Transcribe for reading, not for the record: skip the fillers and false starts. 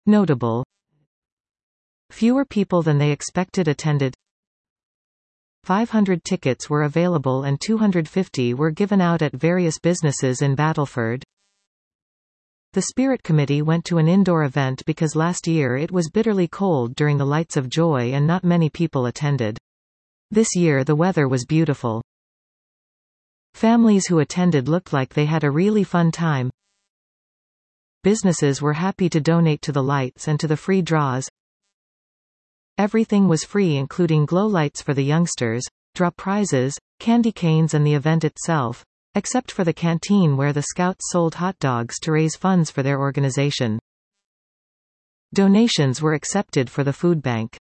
Notable. Fewer people than they expected attended. 500 tickets were available and 250 were given out at various businesses in Battleford. The Spirit Committee went to an indoor event because last year it was bitterly cold during the Lights of Joy and not many people attended. This year the weather was beautiful. Families who attended looked like they had a really fun time. Businesses were happy to donate to the lights and to the free draws. Everything was free including glow lights for the youngsters, draw prizes, candy canes and the event itself, except for the canteen where the Scouts sold hot dogs to raise funds for their organization. Donations were accepted for the food bank.